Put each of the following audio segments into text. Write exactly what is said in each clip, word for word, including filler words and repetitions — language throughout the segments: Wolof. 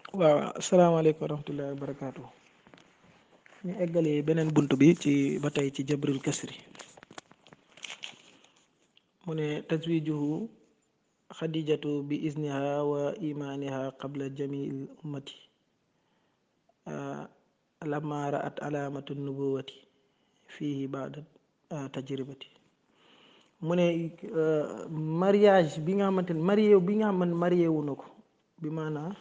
waaw asalaamaaleykum wa rahmatullahi wa barakaatu. ñu eggali beneen bunt bi ci ba tey ci jabril kasri. mu ne taswijuhu xadijatu bi izniha wa imaniha qabla jamil ummati lamma raat alamatu nubuwati fihi baada tajribati. mu ne mariage bi nga xamante ne marié bi nga xamante marié wu na ko bi maanaa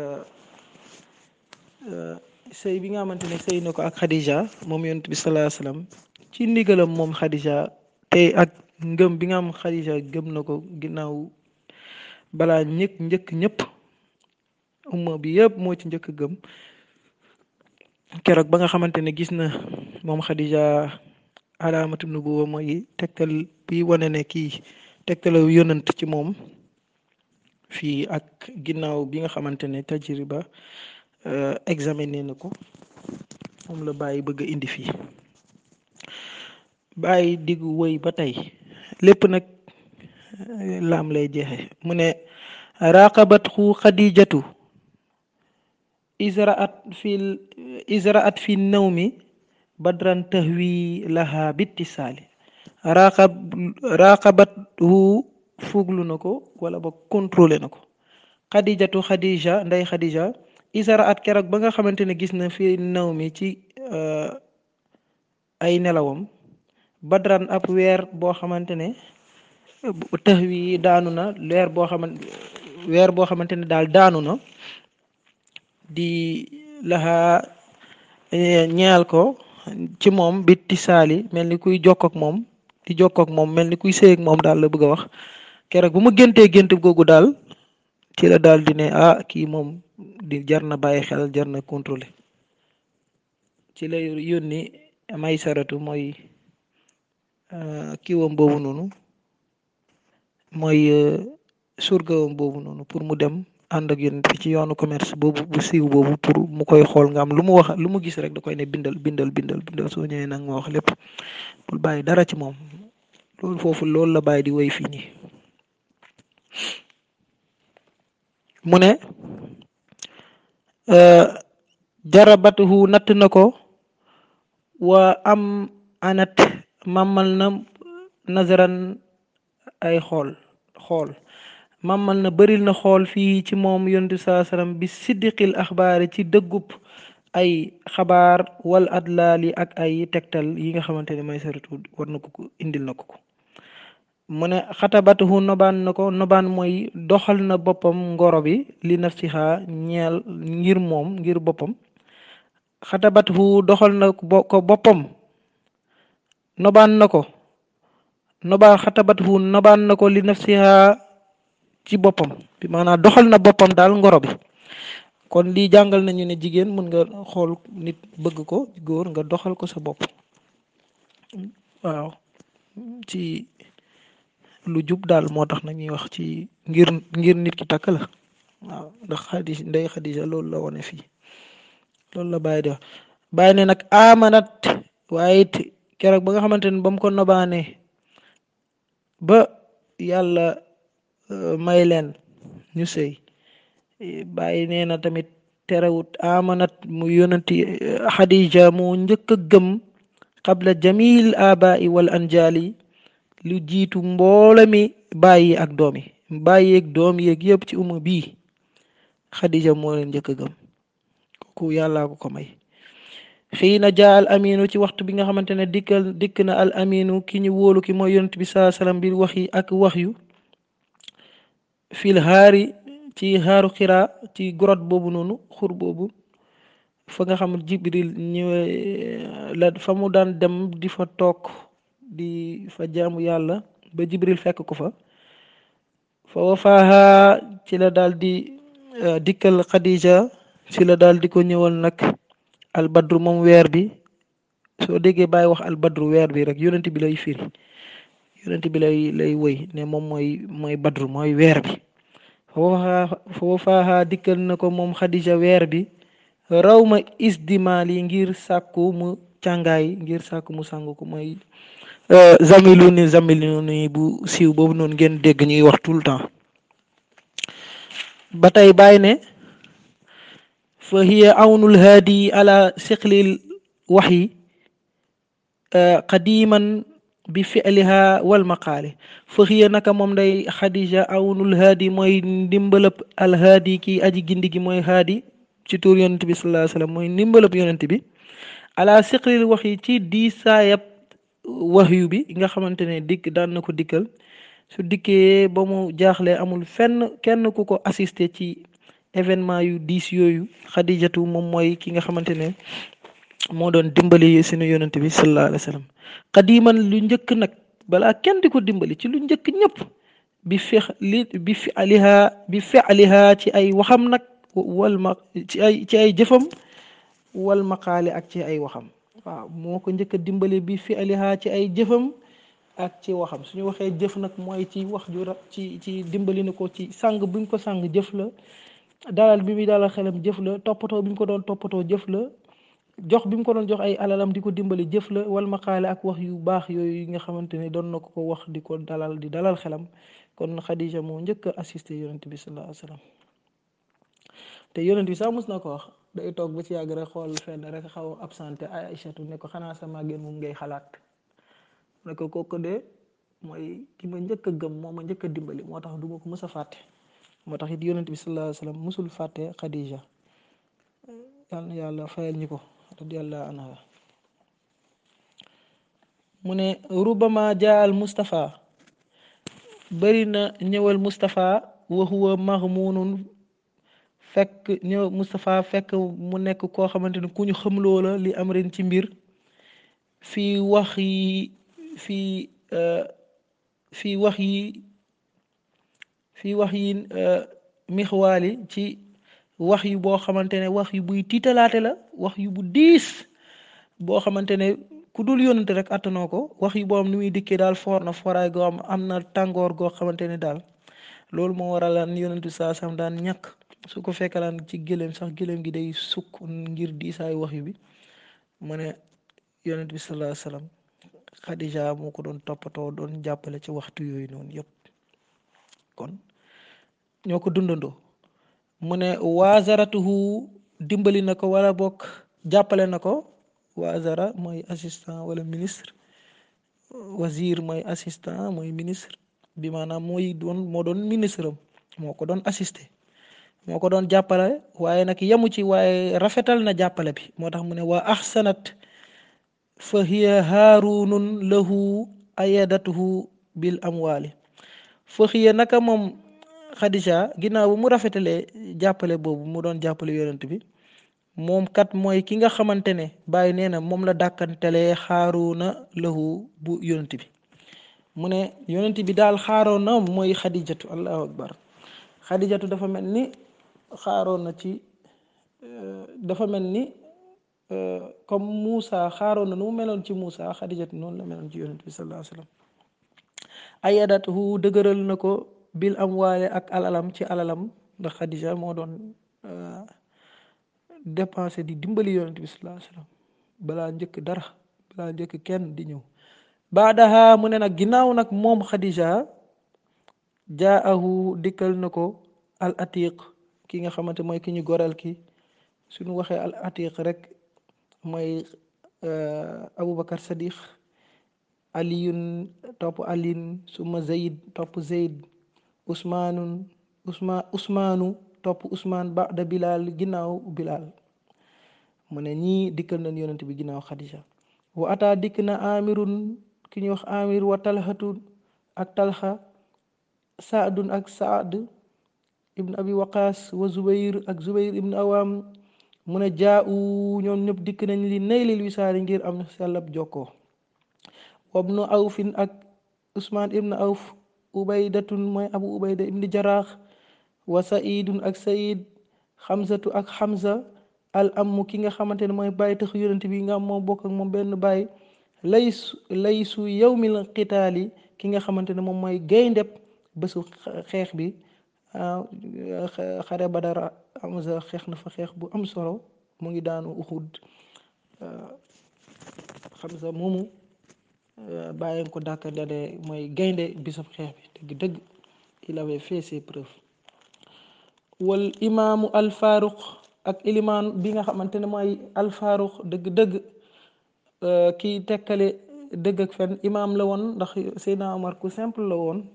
sëy bi nga xamante ne sëy na ko ak Khadija moom yonent bi salaa salaam ci ndigalam moom Khadija te ak ngëm bi nga xam Khadija gëm na ko ginnaaw balaa ñëkk njëkk ñëpp umma bi yëpp moo ci njëkk gëm keroog ba nga xamante ne gis na moom Khadija alaamatu nubuwa mooy tegtal bi wane ne kii tegtal yonent ci moom fii ak ginnaaw bi nga xamante ne tajriba examiné na ko moom la bàyyi bëgg a indi fii. bàyyi diggu woy ba tey lépp nag laam lay jeexe mu ne raqabathu xadijatu israat fi israat fi nawmi badran tahwi laha bittisaali raqab raqabathu fuglu na ko wala ba contrôlé na ko xadijatu xadija nday xadija israat keroog ba nga xamante ne gis na fi nawmi ci ay nelawam badran ab weer boo xamante ne tax wi daanu na weer boo xamante weer boo xamante ne daal daanu na di laxa ñeel ko ci moom bitti saali mel ni kuy jokk ak moom di jokk ak moom mel ni kuy sëy ak moom daal la bëgg a wax keroog bu ma géntee gént googu daal ci la daal di ne ah kii moom di jar na bàyyi xel jar na contrôler ci la yónni may saratu mooy kiiwam boobu noonu mooy surgawam boobu noonu pour mu dem ànd ak yonent bi ci yoonu commerce boobu bu siiw boobu pour mu koy xool nga am lu mu wax lu mu gis rek da koy ne bindal bindal bindal bindal soo ñëwee nag ma wax lépp bul bàyyi dara ci moom loolu foofu loolu la bàyyi di woy fii nii mu ne jarabatuhu natt na ko wa am anat màmmal na nazaran ay xool xool màmmal na bëril na xool fii ci moom yontu saa salaam bi siddiqil axbaari ci dëggub ay xabaar wal adlaali ak ay tegtal yi nga xamante ne may saratu war na ko ko indil na ko ko mu ne xatabatuhu nobaan na ko nobaan mooy doxal na boppam ngoro bi li nafsiha ñeel ngir moom ngir boppam xatabatuhu doxal na ko boppam nobaan na ko nobaan xatabatuhu nobaan na ko li nafsiha ci boppam bi maanaam doxal na boppam daal ngoro bi kon lii jàngal nañu ne jigéen mën nga xool nit bëgg ko góor nga doxal ko sa bopp waaw ci lu jub daal moo tax nañuy wax ci ngir ngir nit ki takk la waaw ndax xadis ndey xadisa loolu la wone fii loolu la bàyyi di wax bàyyi ne nag amanat waaye it keroog ba nga xamante ne ba mu ko nobaane ba yàlla may leen ñu sëy bàyyi nee na tamit terewut amanat mu yonanti xadija mu njëkk a gëm qabla jamil abai wal anjali lu jiitu mboola mi bàyyi ak doom yi bàyyi ak doom yeeg yëpp ci umma bii xadija moo leen njëkk a gëm kooku yàllaa ko ko may xiina jaa al aminu ci waxtu bi nga xamante ne dikkal dikk na al aminu ki ñu wóolu ki mooy yonent bi saa salaam bi wax yi ak wax yu fil haari ci xaaru xiraa ci grotte boobu noonu xur boobu fa nga xam jibril ñëwee la fa mu daan dem di fa toog di fa jaamu yàlla ba jibril fekk ko fa fa wafaaha ci la daal di dikkal xadija ci la daal di ko ñëwal nag albadru moom weer bi soo déggee bàyyi wax albadru weer bi rek yonent bi lay firi yonent bi lay lay woy ne moom mooy mooy badru mooy weer bi fa wafaaha dikkal na ko moom xadija weer bi raw ma isdimaal yi ngir sàkku mu càngaay ngir sàkku mu sàngu ko mooy zamilu ni zamilu ni bu siiw boobu noonu ngeen dégg ñuy wax tout le temps ba tey bàyyi ne fa hiya awnul haadi ala siqlil waxyi qadiman bi fi'liha wal maqaali fa hiya naka moom day xadija awnul haadi mooy ndimbalëb al haadi kii aji gindi gi mooy haadi ci tuur yonent bi sallallahu alayhi wa sallam mooy ndimbalëb yonent bi ala siqlil wax yi ci diisaayab waxyu bi nga xamante ne dikk daan na ko dikkal su dikkee ba mu jaaxlee amul fenn kenn ku ko assisté ci événement yu diis yooyu xadijatu moom mooy ki nga xamante ne moo doon dimbali sunu yonent bi sallallahu alayhi wa sallam qadiman lu njëkk nag balaa kenn di ko dimbali ci lu njëkk ñëpp bi fex li bi fi aliha bi fi aliha ci ay waxam nag wal ma ci ay ci ay jëfam wal maqaale ak ci ay waxam waaw moo ko njëkk a dimbali bi fi aliha ci ay jëfam ak ci waxam suñu waxee jëf nag mooy ci wax ju ra ci ci dimbali na ko ci sàng buñ ko sàng jëf la dalal bi muy dalal xelam jëf la toppatoo bi mu ko doon toppatoo jëf la jox bi mu ko doon jox ay alalam di ko dimbali jëf la wal maqaale ak wax yu baax yooyu yi nga xamante ne doon na ko ko wax di ko dalal di dalal xelam kon Khadija moo njëkk a assisté yonent bi sallallahu alayhi wa sallam te yonent bi sax mos na ko wax day toog ba ci yàgg rek xool fenn rek xaw a absenté Aïchatu ne ko xanaa sa màggeen moom ngay xalaat ne ko kooku de mooy ki ma njëkk a gëm moo ma njëkk a dimbali moo tax du ma ko mës a fàtte moo tax it yonent bi sallallahu alayhi wa sallam musul fàtte Khadija yal na yàlla fayal ñi ko radiyallahu anha mu ne rubama jaa al Mustafa bëri na ñëwal Mustafa wa huwa mahmunun fekk ñëw Mustafa fekk mu nekk koo xamante ne ku ñu xamloo la li am ren ci mbir fii wax yi fii fii wax yi fii wax yi mixwaali ci wax yu boo xamante ne wax yu buy tiitalaate la wax yu bu diis boo xamante ne ku dul yónnante rek attanoo ko wax yu boom ni muy dikkee daal foor na fooraay goo am am na tàngoor goo xamante ne daal loolu moo waralaan yónnante saa sam daan ñàkk su ko fekkalaan ci gëléem sax gëléem gi day sukk ngir diisaayu wax yu bi mu ne yónnante bi sallallahu alayhi wa sallam Khadija moo ko doon toppatoo doon jàppale ci waxtu yooyu noonu yëpp kon ñoo ko dundandoo mu ne waazaratuhu dimbali na ko wala bokk jàppale na ko waazara mooy assistant wala ministre wazir mooy assistant mooy ministre bi maanaam mooy doon moo doon ministre am moo ko doon assisté moo ko doon jàppale waaye nag yemu ci waaye rafetal na jàppale bi moo tax mu ne waa ahsanat fa hiya haarunun lahu ayadatuhu bil amwaali fa hiya naka moom Khadija ginnaaw bu mu rafetalee jàppale boobu mu doon jàppale yonent bi moom kat mooy ki nga xamante ne bàyyi nee na moom la dàkkantelee xaaruna lahu bu yonent bi mu ne yonent bi daal xaaroon na mooy Khadijatu allahu akbar Khadijatu dafa mel ni xaaroon na ci dafa mel ni comme Moussa xaaroon na nu mu meloon ci Moussa Khadijatu noonu la meloon ci yonent bi sallallahu alayhi wa sallam ayadatuhu dëgëral na ko bil amwaale ak alalam ci alalam ndax Khadija moo doon dépensé di dimbali yonent bi sallallahu alayhi wa sallam balaa njëkk dara balaa njëkk kenn di ñëw baadaha mu ne nag ginnaaw nag moom Khadija jaahu dikkal na ko al atiq ki nga xamante mooy ki ñu goreel ki suñu waxee al atiq rek mooy Aboubacar Sadiq aliyun topp aliin suma Zayd topp Zayd usmaanun usma usmaanu topp usmaan ba'da Bilal ginnaaw Bilal mu ne ñii dikkal nañ yonent bi ginnaaw Khadija wa ata dikk na amirun ki ñuy wax amir wa talhatun ak talha saadun ak saad ibn abi waqas wa zubayr ak zubayr ibn awam mu ne jaa u ñoom ñëpp dikk nañ li naylil wisaari ngir am sellab jokkoo wabnu awfin ak usmaan ibn awf ubaydatun mooy abu ubayda ibn jaraax wa saidun ak said xamsatu ak xamsa al amu ki nga xamante ne mooy bàyyi tax yonent bi nga am moo bokk ak moom benn bàyyi laysu laysu yawmil qitaali ki nga xamante ne moom mooy gayndeb bésu xeex bi xare Badar Hamza xeex na fa xeex bu am solo mu ngi daanu Uhud Hamza moomu bàyyi ko dàkkandale mooy gaynde bisab xeex bi dëgg dëgg il avait fait ses preuves wal imaamu al faruq ak ilimaan bi nga xamante ne mooy alfaaruq dëgg-dëgg kii tekkale dëgg ak fen imaam la woon ndax Seydina Omar ku simple la woon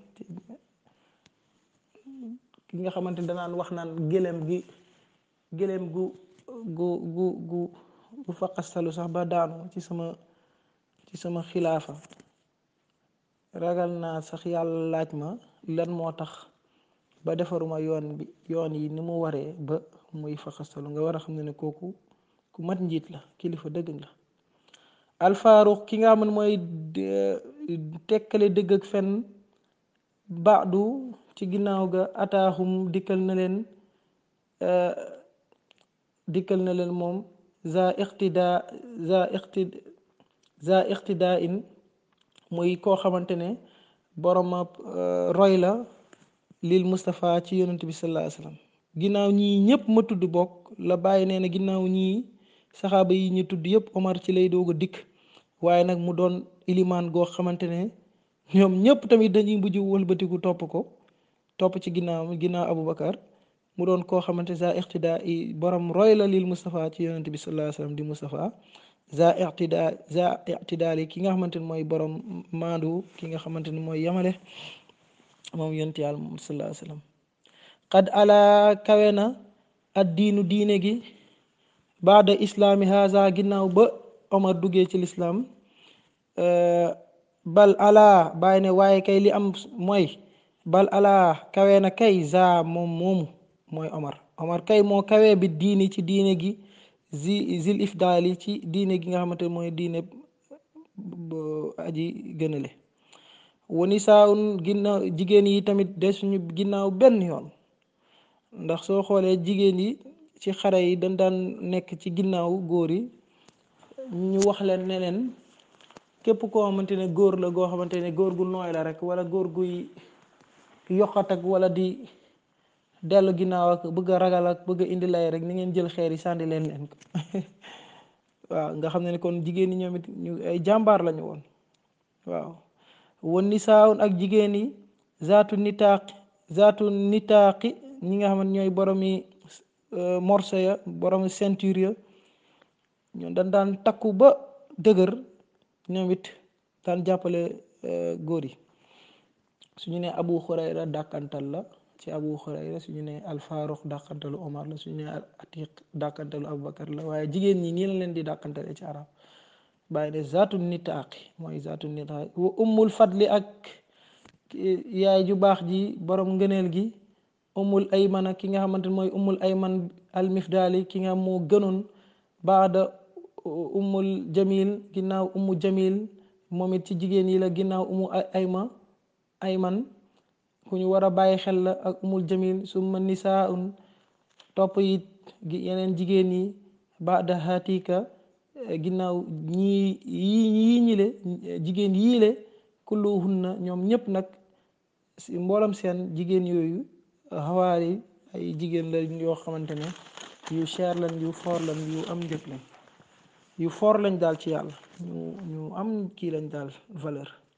ki nga xamante ne danaan wax naan gëléem gi gëléem gu gu gu gu gu faqastalu sax ba daanu ci sama ci sama xilaafa ragal naa sax yàlla laaj ma lan moo tax ba defaruma yoon bi yoon yi ni mu waree ba muy faqastalu nga war a xam ne ne kooku ku mat njiit la kilifa dëgg la alfaaruq ki nga xam ne mooy tekkale dëgg ak fen baadu ci ginnaaw ga ataahum dikkal na leen dikkal na leen moom za iqtidaa za iqti za iqtidaa in muy koo xamante ne borom roy la lil Moustapha ci yonent bi sallallahu alayhi wasallam ginnaaw ñii ñëpp ma tudd bokk la bàyyi nee na ginnaaw ñii saxaaba yi ñu tudd yëpp Omar ci lay doog a dikk waaye nag mu doon ilimaan goo xamante ne ñoom ñëpp tamit dañuy mujj wëlbatiku topp ko topp ci ginnaaw ginnaaw Aboubacar mu doon koo xamante za iqtidaa i borom roy la lil Moustapha ci yonent bi sallallahu alayhi wasallam di Moustapha za iqtidaa za iqtidaali ki nga xamante ne mooy borom maandu ki nga xamante ne mooy yamale moom yonent yàlla moom sallallahu alayhi wasallam qad ala kawe na ad diinu diine gi baada islaami haza ginnaaw ba Omar duggee ci lislaam bal ala bàyyi ne waaye kay li am mooy bal ala kawe na kay za moom moomu mooy Omar Omar kay moo kawe bi diini ci diine gi zi zil ifdaali ci diine gi nga xamante ne mooy diine aji gënale wani saa un ginnaaw jigéen yi tamit desuñu ginnaaw benn yoon ndax soo xoolee jigéen yi ci xare yi dañ daan nekk ci ginnaaw góor yi ñu wax leen ne leen képp koo xamante ne góor la goo xamante ne góor gu nooy la rek wala góor guy yokkat ak wala di dellu ginnaaw ak bëgg a ragal ak bëgg a indi lay rek ni ngeen jël xeer yi sànni leen leen ko waaw nga xam ne kon jigéen ñi ñoom it ñu ay jàmbaar lañu woon waaw wan nisaawun ak jigéen yi zaatu nitaaq zaatu nitaaqi ñi nga xam ne ñooy boromi morso ya boromi ceinture ya ñoom dañ daan takku ba dëgër ñoom it daan jàppale góor yi suñu ne Abu Hurayra dàkkantal la ci Abu Hurayra suñu ne Alfaaruq dàkkantalu Omar la suñu ne Atiq dàkkantalu Abubakar la waaye jigéen ñi nii la leen di dàkkantale ci arab bàyyi ne zaatu nitaaqi mooy zaatu nitaaqi wa ummul fadli ak yaay ju baax ji borom ngëneel gi ummul aymana ki nga xamante ne mooy ummul ayman almifdaali ki nga moo gënoon baada ummul jamil ginnaaw ummu jamil moom it ci jigéen yi la ginnaaw ummu ayma ayman ku ñu war a bàyyi xel la ak ummul jamil summa nisaun topp it yeneen jigéen yi baada hatika ginnaaw ñii yii yii ñi le jigéen yii le kulluhunna ñoom ñëpp nag mboolam seen jigéen yooyu xawaari ay jigéen la yoo xamante ne yu cher lañ yu foor lañ yu am njëg lañ yu foor lañ daal ci yàlla ñu ñu am kii lañ daal valeur